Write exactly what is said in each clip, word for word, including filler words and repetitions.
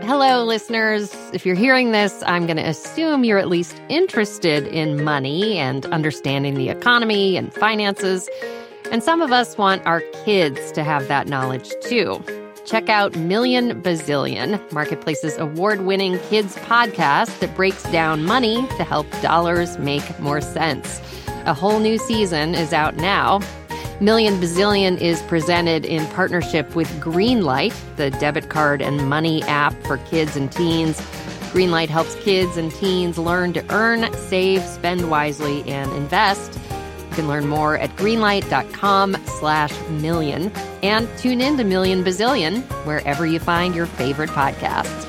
Hello, listeners. If you're hearing this, I'm going to assume you're at least interested in money and understanding the economy and finances. And some of us want our kids to have that knowledge, too. Check out Million Bazillion, Marketplace's award-winning kids podcast that breaks down money to help dollars make more sense. A whole new season is out now. Million Bazillion is presented in partnership with Greenlight, the debit card and money app for kids and teens. Greenlight helps kids and teens learn to earn, save, spend wisely, and invest. You can learn more at greenlight.com slash million. And tune in to Million Bazillion wherever you find your favorite podcasts.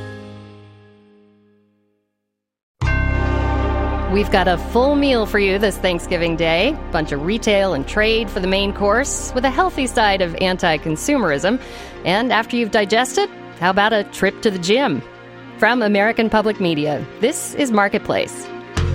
We've got a full meal for you this Thanksgiving Day. Bunch of retail and trade for the main course, with a healthy side of anti-consumerism. And after you've digested, how about a trip to the gym? From American Public Media, this is Marketplace.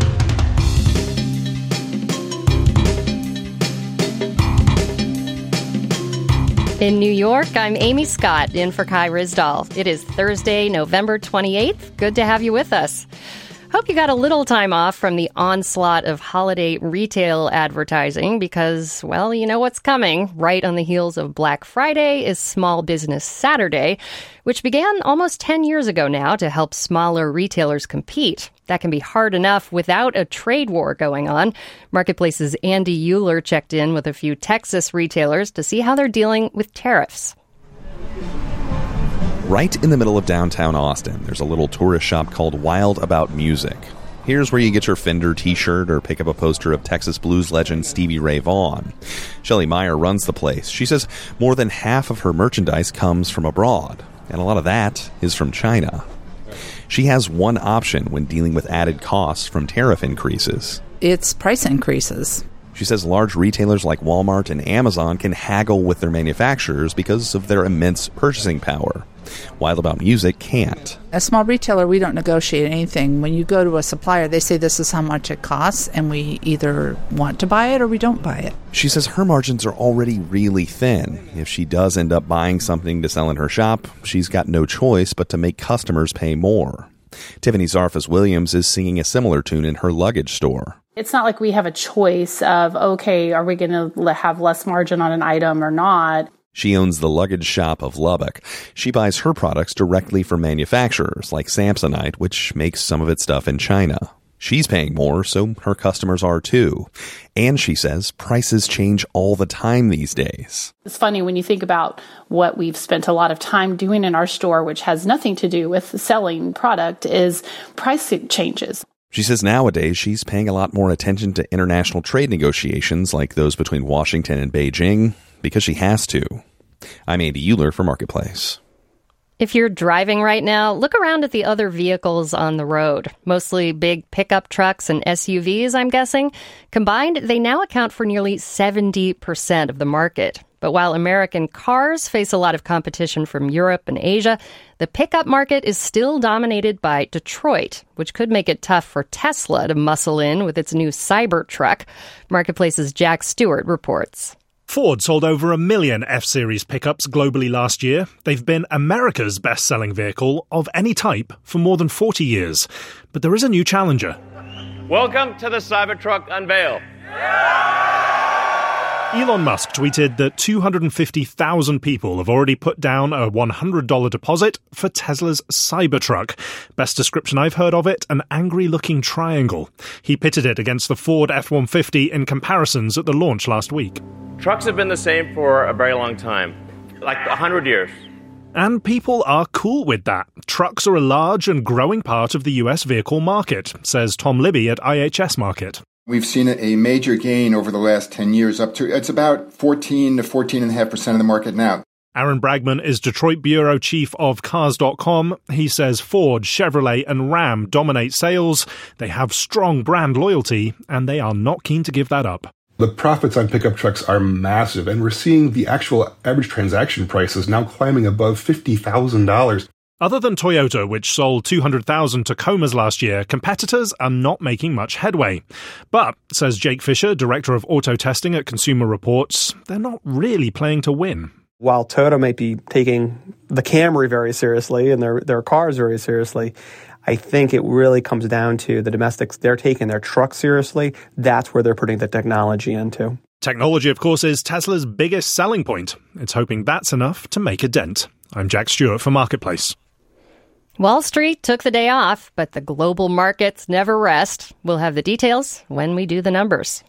In New York, I'm Amy Scott, in for Kai Ryssdal. It is Thursday, November twenty-eighth. Good to have you with us. Hope you got a little time off from the onslaught of holiday retail advertising because, well, you know what's coming. Right on the heels of Black Friday is Small Business Saturday, which began almost ten years ago now to help smaller retailers compete. That can be hard enough without a trade war going on. Marketplace's Andy Euler checked in with a few Texas retailers to see how they're dealing with tariffs. Right in the middle of downtown Austin, there's a little tourist shop called Wild About Music. Here's where you get your Fender t-shirt or pick up a poster of Texas blues legend Stevie Ray Vaughan. Shelley Meyer runs the place. She says more than half of her merchandise comes from abroad, and a lot of that is from China. She has one option when dealing with added costs from tariff increases. It's price increases. She says large retailers like Walmart and Amazon can haggle with their manufacturers because of their immense purchasing power. Wild About Music can't. A small retailer, we don't negotiate anything. When you go to a supplier, they say this is how much it costs, and we either want to buy it or we don't buy it. She says her margins are already really thin. If she does end up buying something to sell in her shop, she's got no choice but to make customers pay more. Tiffany Zarfas-Williams is singing a similar tune in her luggage store. It's not like we have a choice of, okay, are we going to have less margin on an item or not? She owns the luggage shop of Lubbock. She buys her products directly from manufacturers like Samsonite, which makes some of its stuff in China. She's paying more, so her customers are too. And she says prices change all the time these days. It's funny when you think about what we've spent a lot of time doing in our store, which has nothing to do with selling product, is price changes. She says nowadays she's paying a lot more attention to international trade negotiations like those between Washington and Beijing because she has to. I'm Andy Euler for Marketplace. If you're driving right now, look around at the other vehicles on the road. Mostly big pickup trucks and S U Vs, I'm guessing. Combined, they now account for nearly seventy percent of the market. But while American cars face a lot of competition from Europe and Asia, the pickup market is still dominated by Detroit, which could make it tough for Tesla to muscle in with its new Cybertruck. Marketplace's Jack Stewart reports. Ford sold over a million F-Series pickups globally last year. They've been America's best-selling vehicle of any type for more than forty years. But there is a new challenger. Welcome to the Cybertruck unveil. Elon Musk tweeted that two hundred fifty thousand people have already put down a one hundred dollars deposit for Tesla's Cybertruck. Best description I've heard of it, an angry-looking triangle. He pitted it against the Ford F one fifty in comparisons at the launch last week. Trucks have been the same for a very long time, like one hundred years. And people are cool with that. Trucks are a large and growing part of the U S vehicle market, says Tom Libby at I H S Market. We've seen a major gain over the last ten years, up to, it's about fourteen to fourteen point five percent of the market now. Aaron Bragman is Detroit bureau chief of Cars dot com. He says Ford, Chevrolet and Ram dominate sales. They have strong brand loyalty, and they are not keen to give that up. The profits on pickup trucks are massive, and we're seeing the actual average transaction prices now climbing above fifty thousand dollars. Other than Toyota, which sold two hundred thousand Tacomas last year, competitors are not making much headway. But, says Jake Fisher, director of auto testing at Consumer Reports, they're not really playing to win. While Toyota might be taking the Camry very seriously and their, their cars very seriously. I think it really comes down to the domestics. They're taking their trucks seriously. That's where they're putting the technology into. Technology, of course, is Tesla's biggest selling point. It's hoping that's enough to make a dent. I'm Jack Stewart for Marketplace. Wall Street took the day off, but the global markets never rest. We'll have the details when we do the numbers.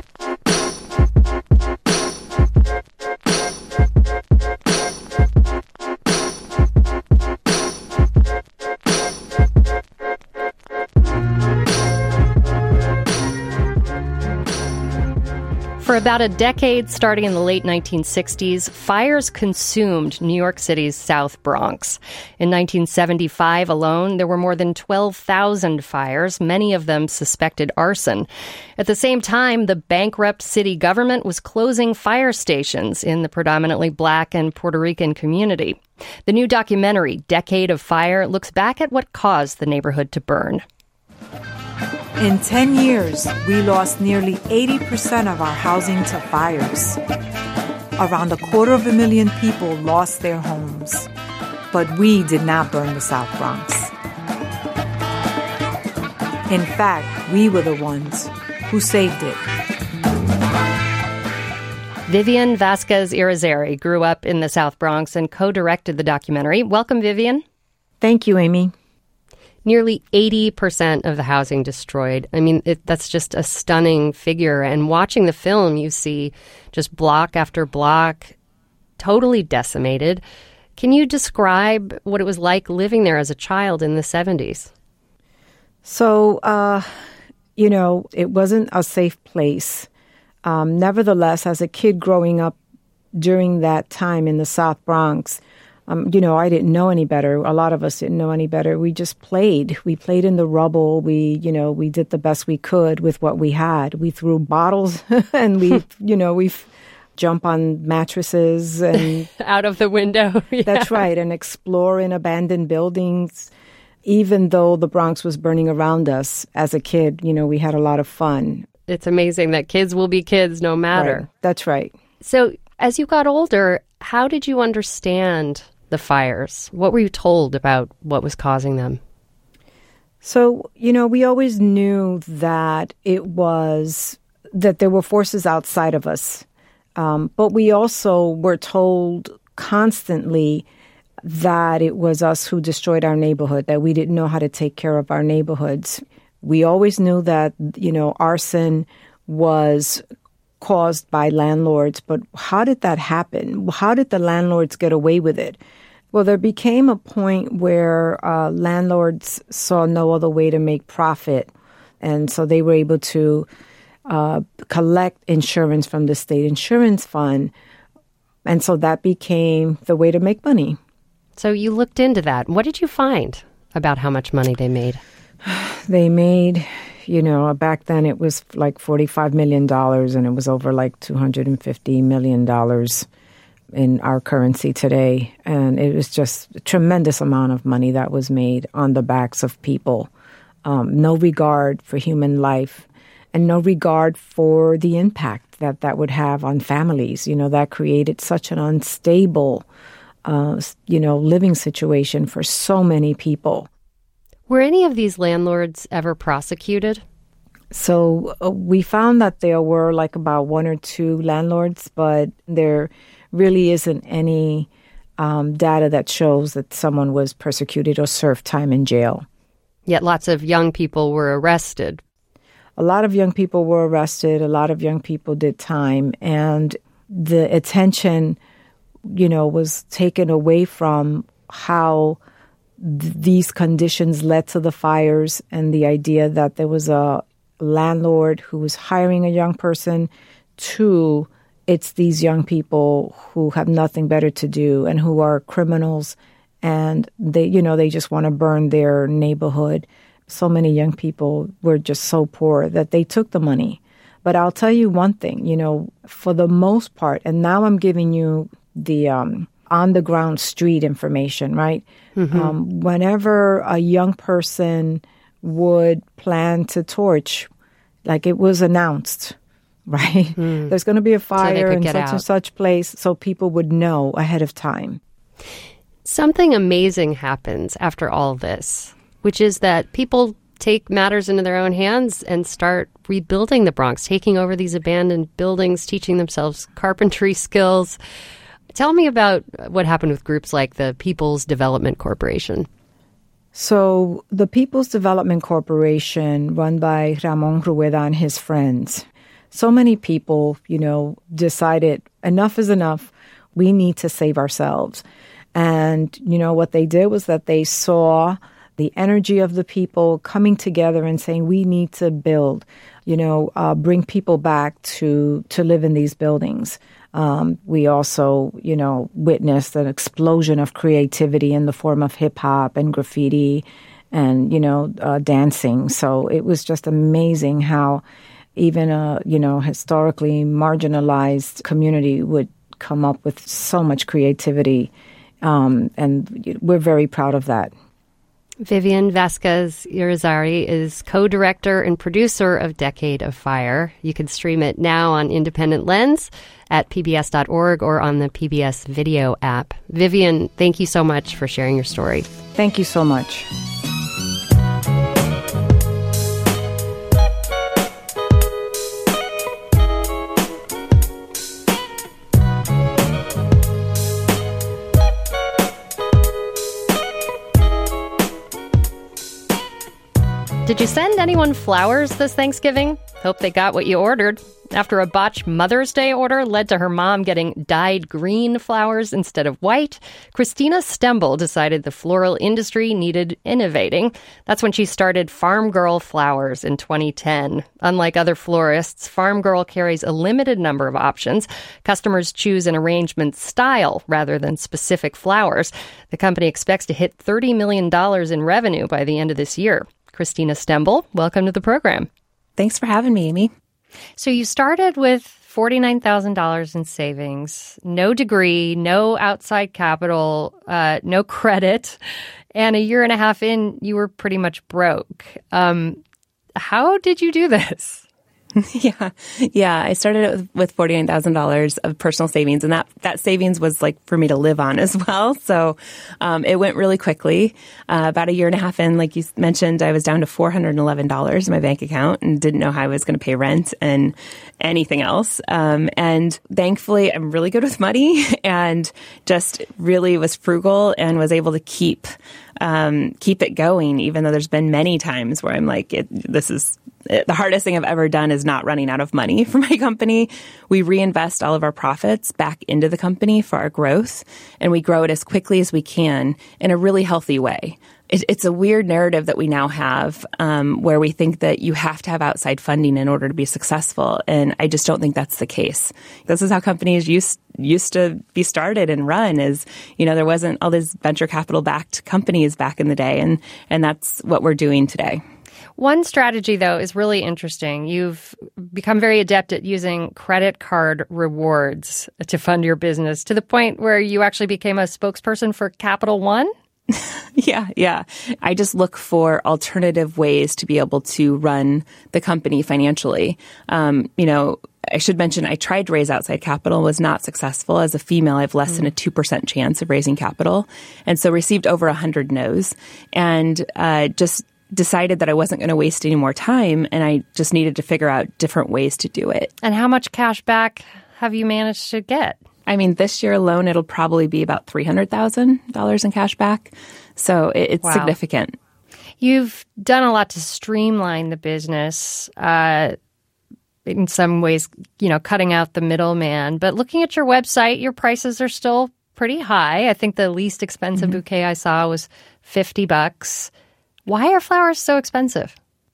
For about a decade, starting in the late nineteen sixties, fires consumed New York City's South Bronx. In nineteen seventy-five alone, there were more than twelve thousand fires, many of them suspected arson. At the same time, the bankrupt city government was closing fire stations in the predominantly Black and Puerto Rican community. The new documentary, Decade of Fire, looks back at what caused the neighborhood to burn. In ten years, we lost nearly eighty percent of our housing to fires. Around a quarter of a million people lost their homes. But we did not burn the South Bronx. In fact, we were the ones who saved it. Vivian Vasquez Irizarry grew up in the South Bronx and co-directed the documentary. Welcome, Vivian. Thank you, Amy. Nearly eighty percent of the housing destroyed. I mean, it, that's just a stunning figure. And watching the film, you see just block after block, totally decimated. Can you describe what it was like living there as a child in the seventies? So, uh, you know, it wasn't a safe place. Um, nevertheless, as a kid growing up during that time in the South Bronx, Um, you know, I didn't know any better. A lot of us didn't know any better. We just played. We played in the rubble. We, you know, we did the best we could with what we had. We threw bottles and we, you know, we jump on mattresses and out of the window. Yeah. That's right. And explore in abandoned buildings. Even though the Bronx was burning around us as a kid, you know, we had a lot of fun. It's amazing that kids will be kids no matter. Right. That's right. So as you got older, how did you understand the fires? What were you told about what was causing them? So, you know, we always knew that it was, that there were forces outside of us. Um, but we also were told constantly that it was us who destroyed our neighborhood, that we didn't know how to take care of our neighborhoods. We always knew that, you know, arson was caused by landlords, but how did that happen? How did the landlords get away with it? Well, there became a point where uh, landlords saw no other way to make profit, and so they were able to uh, collect insurance from the state insurance fund, and so that became the way to make money. So you looked into that. What did you find about how much money they made? They made... You know, back then it was like forty-five million dollars, and it was over like two hundred fifty million dollars in our currency today. And it was just a tremendous amount of money that was made on the backs of people. Um, no regard for human life and no regard for the impact that that would have on families. You know, that created such an unstable, uh, you know, living situation for so many people. Were any of these landlords ever prosecuted? So uh, we found that there were like about one or two landlords, but there really isn't any um, data that shows that someone was persecuted or served time in jail. Yet lots of young people were arrested. A lot of young people were arrested. A lot of young people did time. And the attention, you know, was taken away from how these conditions led to the fires, and the idea that there was a landlord who was hiring a young person to it's these young people who have nothing better to do and who are criminals, and they, you know, they just want to burn their neighborhood. So many young people were just so poor that they took the money. But I'll tell you one thing, you know, for the most part, and now I'm giving you the um on-the-ground street information, right? Mm-hmm. Um, whenever a young person would plan to torch, like it was announced, right? Mm. There's going to be a fire so in such out. and such place, so people would know ahead of time. Something amazing happens after all this, which is that people take matters into their own hands and start rebuilding the Bronx, taking over these abandoned buildings, teaching themselves carpentry skills. Tell me about what happened with groups like the People's Development Corporation. So the People's Development Corporation, run by Ramon Rueda and his friends, so many people, you know, decided enough is enough. We need to save ourselves. And, you know, what they did was that they saw the energy of the people coming together and saying, we need to build, you know, uh, bring people back to, to live in these buildings. Um, we also, you know, witnessed an explosion of creativity in the form of hip hop and graffiti and, you know, uh, dancing. So it was just amazing how even a, you know, historically marginalized community would come up with so much creativity. Um, and we're very proud of that. Vivian Vasquez Irizarry is co-director and producer of Decade of Fire. You can stream it now on Independent Lens at P B S dot org or on the P B S Video app. Vivian, thank you so much for sharing your story. Thank you so much. Did you send anyone flowers this Thanksgiving? Hope they got what you ordered. After a botched Mother's Day order led to her mom getting dyed green flowers instead of white, Christina Stembel decided the floral industry needed innovating. That's when she started Farm Girl Flowers in twenty ten. Unlike other florists, Farm Girl carries a limited number of options. Customers choose an arrangement style rather than specific flowers. The company expects to hit thirty million dollars in revenue by the end of this year. Christina Stembel, welcome to the program. Thanks for having me, Amy. So you started with forty-nine thousand dollars in savings, no degree, no outside capital, uh, no credit, and a year and a half in, you were pretty much broke. Um, how did you do this? Yeah. Yeah. I started with, with forty-nine thousand dollars of personal savings, and that, that savings was like for me to live on as well. So um, it went really quickly. Uh, about a year and a half in, like you mentioned, I was down to four hundred eleven dollars in my bank account and didn't know how I was going to pay rent and anything else. Um, and thankfully, I'm really good with money and just really was frugal and was able to keep um, keep it going, even though there's been many times where I'm like, it, this is the hardest thing I've ever done is not running out of money for my company. We reinvest all of our profits back into the company for our growth, and we grow it as quickly as we can in a really healthy way. It, it's a weird narrative that we now have um, where we think that you have to have outside funding in order to be successful, and I just don't think that's the case. This is how companies used used to be started and run. Is you know there wasn't all these venture capital backed companies back in the day, and and that's what we're doing today. One strategy, though, is really interesting. You've become very adept at using credit card rewards to fund your business to the point where you actually became a spokesperson for Capital One. Yeah, yeah. I just look for alternative ways to be able to run the company financially. Um, you know, I should mention I tried to raise outside capital, was not successful. As a female, I have less mm. than a two percent chance of raising capital. And so received over one hundred no's and uh, just decided that I wasn't going to waste any more time, and I just needed to figure out different ways to do it. And how much cash back have you managed to get? I mean, this year alone, it'll probably be about three hundred thousand dollars in cash back. So it, it's wow. significant. You've done a lot to streamline the business, uh, in some ways, you know, cutting out the middleman. But looking at your website, your prices are still pretty high. I think the least expensive mm-hmm. bouquet I saw was fifty bucks. Why are flowers so expensive?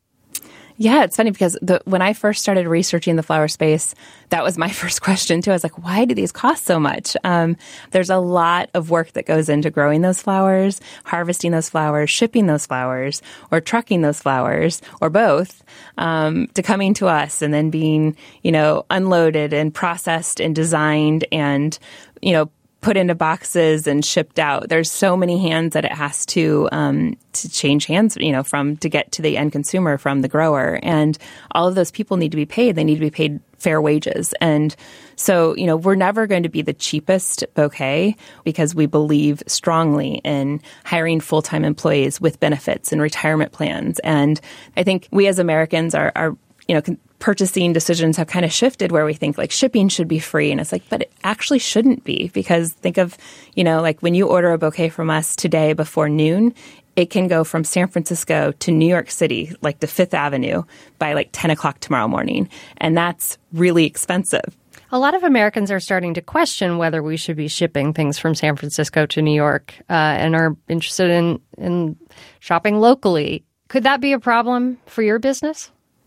Yeah, it's funny because the, when I first started researching the flower space, that was my first question too. I was like, why do these cost so much? Um, there's a lot of work that goes into growing those flowers, harvesting those flowers, shipping those flowers, or trucking those flowers, or both, um, to coming to us and then being, you know, unloaded and processed and designed and, you know, put into boxes and shipped out. There's so many hands that it has to um, to change hands, you know, from to get to the end consumer from the grower. And all of those people need to be paid. They need to be paid fair wages. And so, you know, we're never going to be the cheapest bouquet because we believe strongly in hiring full-time employees with benefits and retirement plans. And I think we as Americans are, are you know, con- purchasing decisions have kind of shifted where we think like shipping should be free. And it's like, but it actually shouldn't be, because think of, you know, like when you order a bouquet from us today before noon, it can go from San Francisco to New York City, like to Fifth Avenue, by like ten o'clock tomorrow morning. And that's really expensive. A lot of Americans are starting to question whether we should be shipping things from San Francisco to New York uh, and are interested in, in shopping locally. Could that be a problem for your business?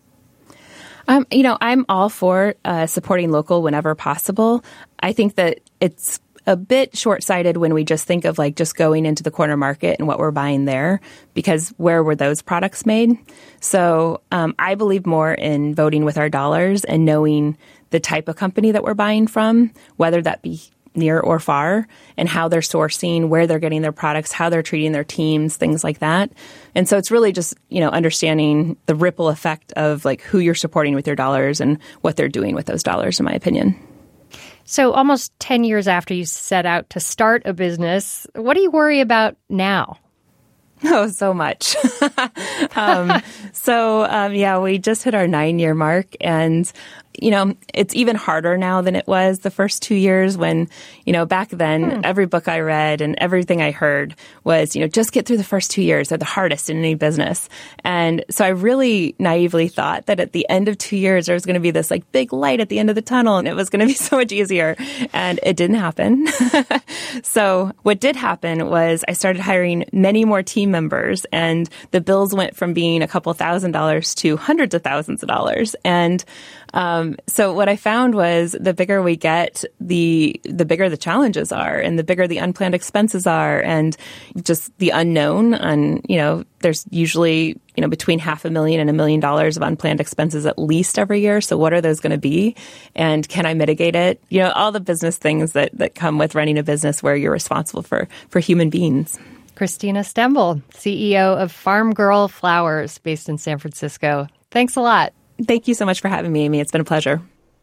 Um, you know, I'm all for uh, supporting local whenever possible. I think that it's a bit short-sighted when we just think of like just going into the corner market and what we're buying there, because where were those products made? So um, I believe more in voting with our dollars and knowing the type of company that we're buying from, whether that be near or far, and how they're sourcing, where they're getting their products, how they're treating their teams, things like that. And so it's really just, you know, understanding the ripple effect of like who you're supporting with your dollars and what they're doing with those dollars, in my opinion. So almost ten years after you set out to start a business, what do you worry about now? Oh, so much. um, so, um, yeah, we just hit our nine-year mark, and, you know, it's even harder now than it was the first two years when, you know, back then, hmm. every book I read and everything I heard was, you know, just get through the first two years. They're the hardest in any business. And so I really naively thought that at the end of two years, there was going to be this, like, big light at the end of the tunnel, and it was going to be so much easier. And it didn't happen. So what did happen was I started hiring many more team members, and the bills went from being a couple thousand dollars to hundreds of thousands of dollars. And um, so what I found was the bigger we get, the the bigger the challenges are, and the bigger the unplanned expenses are, and just the unknown. And, you know, there's usually, you know, between half a million and a million dollars of unplanned expenses at least every year. So what are those going to be? And can I mitigate it? You know, all the business things that, that come with running a business where you're responsible for, for human beings. Christina Stembel, C E O of Farm Girl Flowers, based in San Francisco. Thanks a lot. Thank you so much for having me, Amy. It's been a pleasure.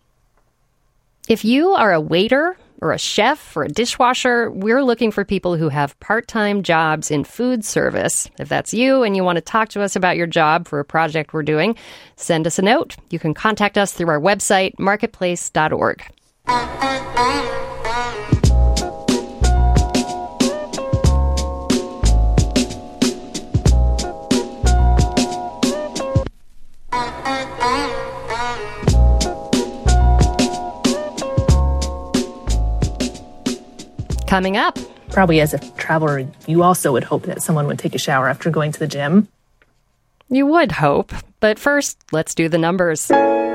If you are a waiter or a chef or a dishwasher, we're looking for people who have part-time jobs in food service. If that's you and you want to talk to us about your job for a project we're doing, send us a note. You can contact us through our website, marketplace dot org. Coming up. Probably as a traveler, you also would hope that someone would take a shower after going to the gym. You would hope. But first, let's do the numbers.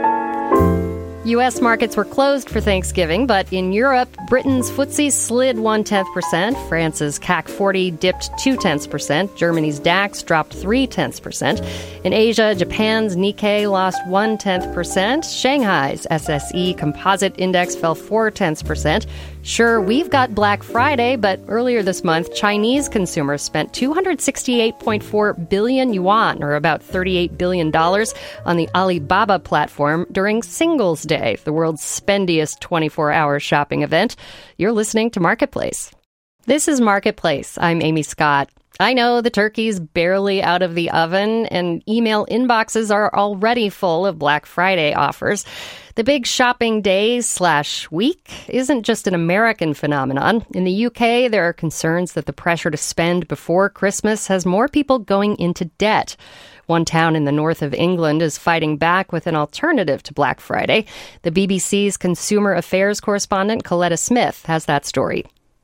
U S markets were closed for Thanksgiving, but in Europe, Britain's F T S E slid one-tenth percent, France's C A C forty dipped two-tenths percent, Germany's DAX dropped three-tenths percent. In Asia, Japan's Nikkei lost one-tenth percent, Shanghai's S S E Composite Index fell four-tenths percent. Sure, we've got Black Friday, but earlier this month, Chinese consumers spent two hundred sixty-eight point four billion yuan, or about thirty-eight billion dollars, on the Alibaba platform during Singles Day, the world's spendiest twenty-four hour shopping event. You're listening to Marketplace. This is Marketplace. I'm Amy Scott. I know the turkey's barely out of the oven, and email inboxes are already full of Black Friday offers. The big shopping day slash week isn't just an American phenomenon. In the U K, there are concerns that the pressure to spend before Christmas has more people going into debt. One town in the north of England is fighting back with an alternative to Black Friday. The B B C's consumer affairs correspondent, Coletta Smith, has that story.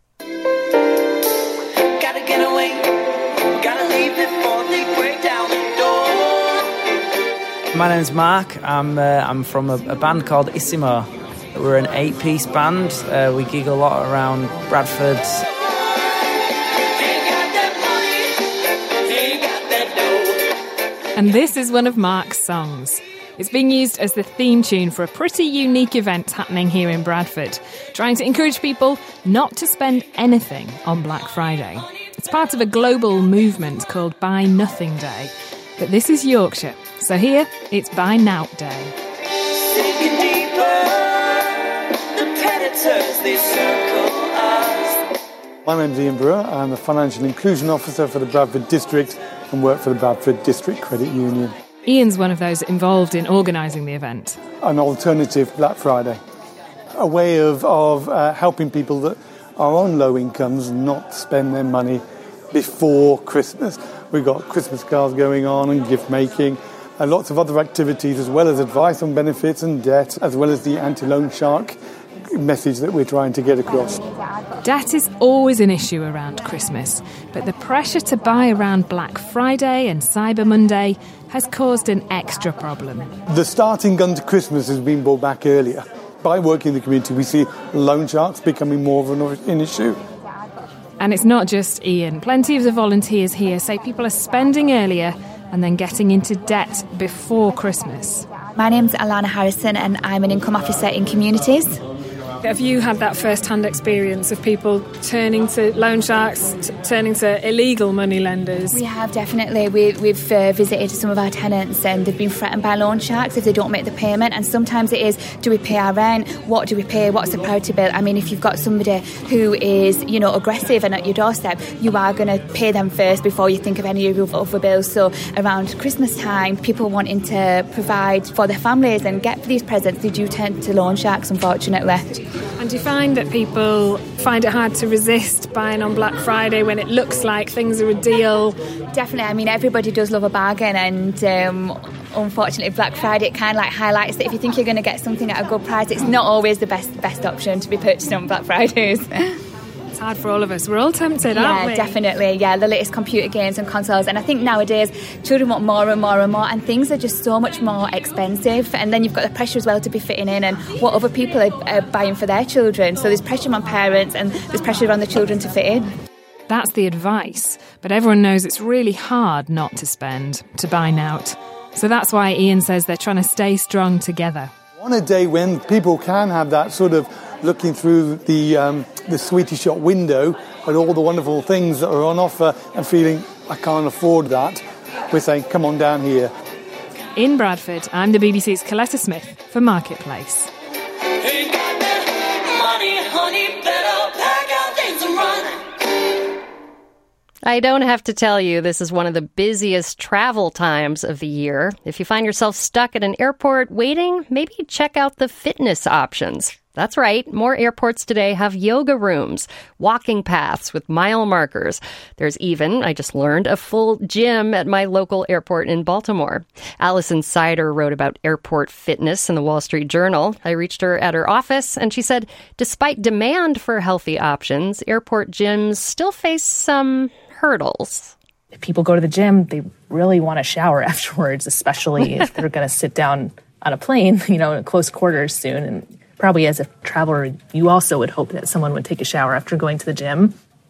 Gotta get away. Gotta leave before they break down the door. My name's Mark. I'm uh, I'm from a, a band called Isimo. We're an eight-piece band. Uh, we gig a lot around Bradford. And this is one of Mark's songs. It's being used as the theme tune for a pretty unique event happening here in Bradford, trying to encourage people not to spend anything on Black Friday. It's part of a global movement called Buy Nothing Day. But this is Yorkshire, so here it's Buy Now Day. Sinking deeper, the predators, they circle us. My name's Ian Brewer. I'm a Financial Inclusion Officer for the Bradford District and work for the Bradford District Credit Union. Ian's one of those involved in organising the event. An alternative Black Friday. A way of, of uh, helping people that are on low incomes not spend their money before Christmas. We've got Christmas cards going on and gift making and lots of other activities, as well as advice on benefits and debt, as well as the anti-loan shark message that we're trying to get across. Debt is always an issue around Christmas, but the pressure to buy around Black Friday and Cyber Monday has caused an extra problem. The starting gun to Christmas has been brought back earlier. By working in the community, we see loan sharks becoming more of an, an issue. And it's not just Ian. Plenty of the volunteers here say people are spending earlier and then getting into debt before Christmas. My name's Alana Harrison and I'm an income officer in communities. Have you had that first-hand experience of people turning to loan sharks, t- turning to illegal money lenders? We have, definitely. We, we've uh, visited some of our tenants and they've been threatened by loan sharks if they don't make the payment. And sometimes it is, do we pay our rent? What do we pay? What's the priority bill? I mean, if you've got somebody who is, you know, aggressive and at your doorstep, you are going to pay them first before you think of any of your other bills. So around Christmas time, people wanting to provide for their families and get these presents, they do turn to loan sharks, unfortunately. And do you find that people find it hard to resist buying on Black Friday when it looks like things are a deal? Definitely. I mean, everybody does love a bargain, and um, unfortunately, Black Friday it kind of like highlights that if you think you're going to get something at a good price, it's not always the best best option to be purchasing on Black Fridays. It's hard for all of us. We're all tempted, yeah, aren't we? Yeah, definitely. Yeah, the latest computer games and consoles. And I think nowadays children want more and more and more, and things are just so much more expensive. And then you've got the pressure as well to be fitting in and what other people are, are buying for their children. So there's pressure on parents and there's pressure on the children to fit in. That's the advice. But everyone knows it's really hard not to spend, to buy out. So that's why Ian says they're trying to stay strong together. On a day when people can have that sort of looking through the um, the sweetie shop window at all the wonderful things that are on offer and feeling, I can't afford that, we're saying, come on down here. In Bradford, I'm the B B C's Coletta Smith for Marketplace. Ain't got that money, honey, better pack out things and run. I don't have to tell you, this is one of the busiest travel times of the year. If you find yourself stuck at an airport waiting, maybe check out the fitness options. That's right. More airports today have yoga rooms, walking paths with mile markers. There's even, I just learned, a full gym at my local airport in Baltimore. Alison Sider wrote about airport fitness in the Wall Street Journal. I reached her at her office and she said, despite demand for healthy options, airport gyms still face some hurdles. If people go to the gym, they really want to shower afterwards, especially if they're going to sit down on a plane, you know, in close quarters soon. And probably as a traveler, you also would hope that someone would take a shower after going to the gym.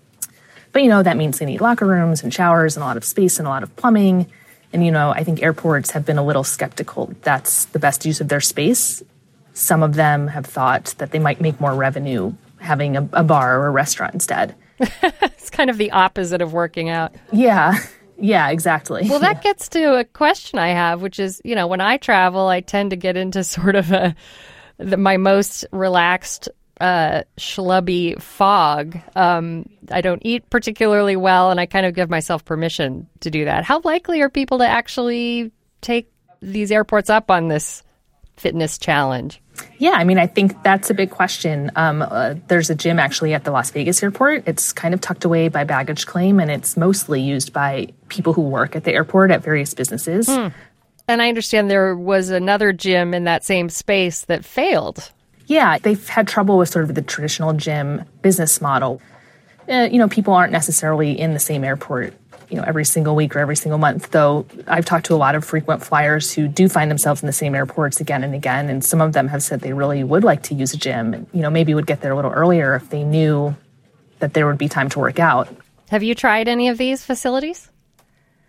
But, you know, that means they need locker rooms and showers and a lot of space and a lot of plumbing. And, you know, I think airports have been a little skeptical that's the best use of their space. Some of them have thought that they might make more revenue having a, a bar or a restaurant instead. It's kind of the opposite of working out. Yeah. Yeah, exactly. Well, that gets to a question I have, which is, you know, when I travel, I tend to get into sort of a the, my most relaxed, uh, schlubby fog. Um, I don't eat particularly well, and I kind of give myself permission to do that. How likely are people to actually take these airports up on this fitness challenge? Yeah, I mean, I think that's a big question. Um, uh, there's a gym actually at the Las Vegas airport. It's kind of tucked away by baggage claim, and it's mostly used by people who work at the airport at various businesses. Hmm. And I understand there was another gym in that same space that failed. Yeah, they've had trouble with sort of the traditional gym business model. Uh, you know, people aren't necessarily in the same airport, you know, every single week or every single month, though I've talked to a lot of frequent flyers who do find themselves in the same airports again and again, and some of them have said they really would like to use a gym and, you know, maybe would get there a little earlier if they knew that there would be time to work out. Have you tried any of these facilities?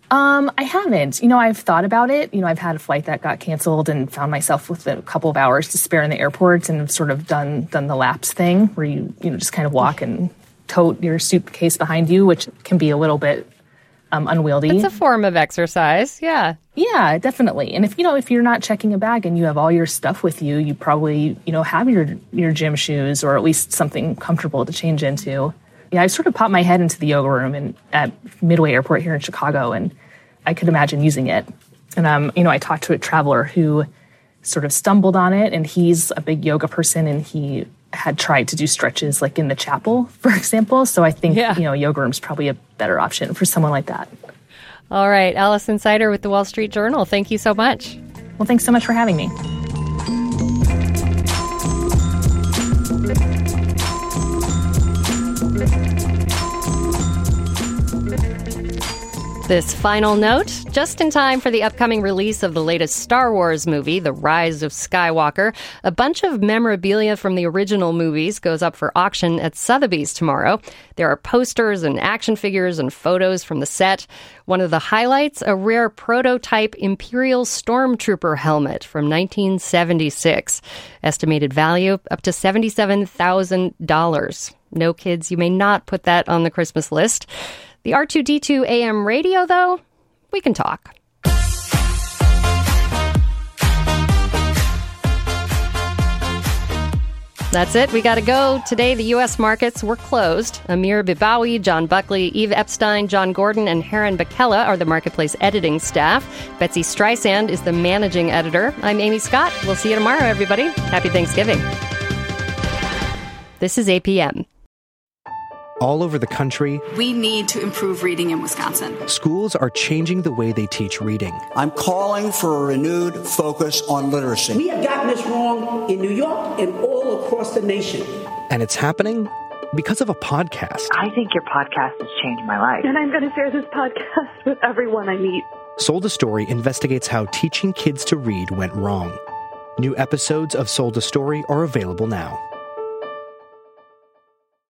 Um, I haven't. You know, I've thought about it. You know, I've had a flight that got canceled and found myself with a couple of hours to spare in the airport and have sort of done done the laps thing where you, you know, just kind of walk and tote your suitcase behind you, which can be a little bit um, unwieldy. It's a form of exercise, yeah. Yeah, definitely. And if, you know, if you're not checking a bag and you have all your stuff with you, you probably, you know, have your, your gym shoes or at least something comfortable to change into. Yeah, I sort of popped my head into the yoga room in, at Midway Airport here in Chicago, and I could imagine using it. And, um, you know, I talked to a traveler who sort of stumbled on it, and he's a big yoga person, and he had tried to do stretches like in the chapel, for example. So I think, yeah. you know, a yoga room is probably a better option for someone like that. All right, Allison Sider with the Wall Street Journal. Thank you so much. Well, thanks so much for having me. This final note, just in time for the upcoming release of the latest Star Wars movie, The Rise of Skywalker, a bunch of memorabilia from the original movies goes up for auction at Sotheby's tomorrow. There are posters and action figures and photos from the set. One of the highlights, a rare prototype Imperial Stormtrooper helmet from nineteen seventy-six. Estimated value up to seventy-seven thousand dollars. No, kids, you may not put that on the Christmas list. The R two D two A M radio, though, we can talk. That's it. We got to go. Today, the U S markets were closed. Amir Bibawi, John Buckley, Eve Epstein, John Gordon, and Heron Bakella are the Marketplace editing staff. Betsy Streisand is the managing editor. I'm Amy Scott. We'll see you tomorrow, everybody. Happy Thanksgiving. This is A P M. All over the country, we need to improve reading in Wisconsin. Schools are changing the way they teach reading. I'm calling for a renewed focus on literacy. We have gotten this wrong in New York and all across the nation. And it's happening because of a podcast. I think your podcast has changed my life. And I'm going to share this podcast with everyone I meet. Sold a Story investigates how teaching kids to read went wrong. New episodes of Sold a Story are available now.